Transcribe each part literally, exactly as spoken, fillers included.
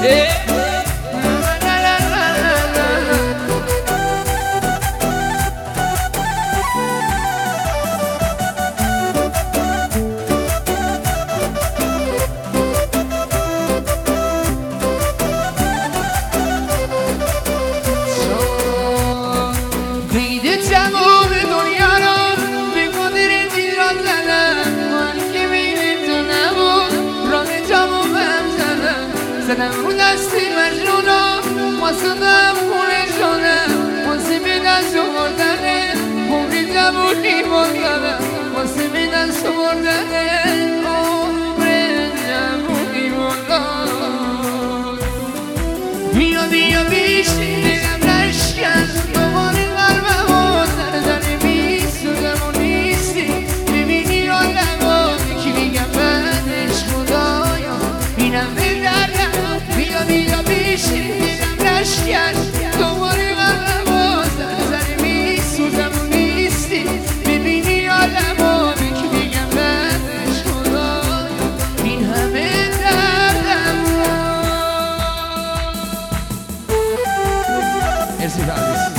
زدم رو دستی مجنونا واسدم خونه شدم واسه به دست آوردنه عمری جوونی ماندنم واسه به دست آوردنه عمر جوونی ماندنم بیا بیا بیش دلم نشکن دوباره قلبم و زر زر میسوزم و نیستی ببینی آدم یکی میگم بعدش خدایا اینم به دردم بیا بیا بیش دلم نشکن دوباره قلبم و زر زر میسوزم و نیستی ببینی آدم یکی میگم بعدش خدایا این همه دردم. مرسی عزیز.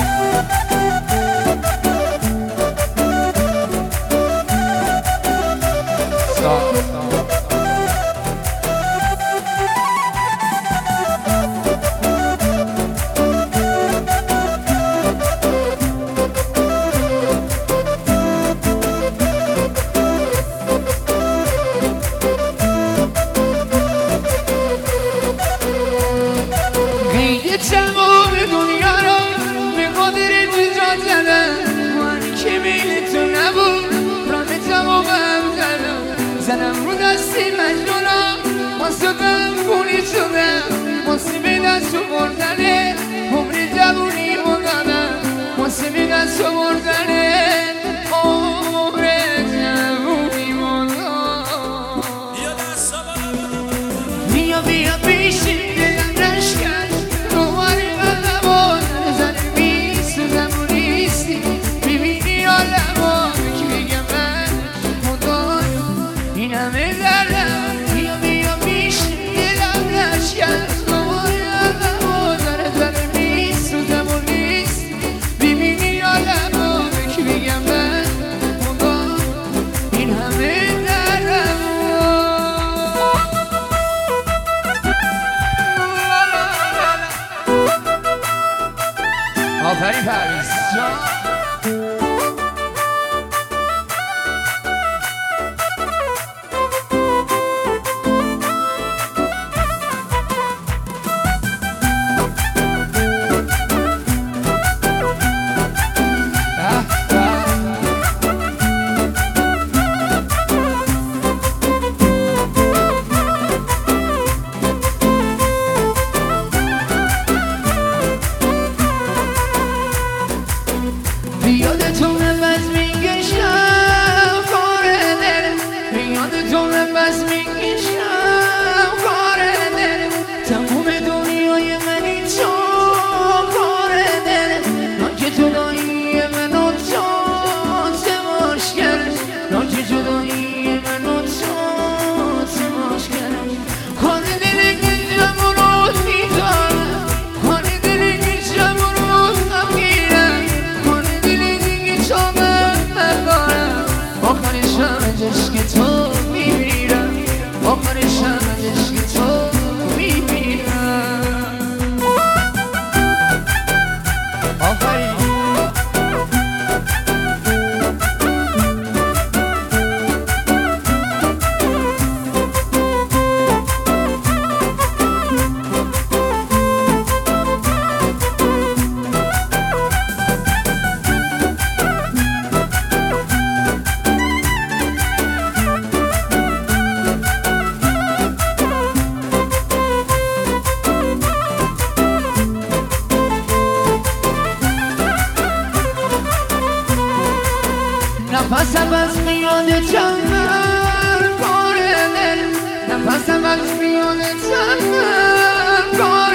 تمام دنیا رو به قدر نجات زدم من که میل تو نبود راه تمامم زدم زدم رو دستی مجنونا واسه غم خونی شدم واسه به دست آوردنه عمر جوونی ماندنم واسه به دست آوردنه عمر جوونی ماندنم بیا بیا پیشی دلم نشکن آفرین پرویز جان. بیاد تو نفس میکشم کار دل بیاد تو نفس میکشم کار دل تموم دنیای منی تو کار دل ناکه جدایی منو تو تماش کرد ناکه جدایی منو تو تماش کرد کار دل که جمرود میدارم کار دل که جمرود نمیرم آخرش هم عشق تو میمیرم آخرش هم عشق تو میمیرم آخرین نفسم از میاد چند کار دل نفسم از میاد چند کار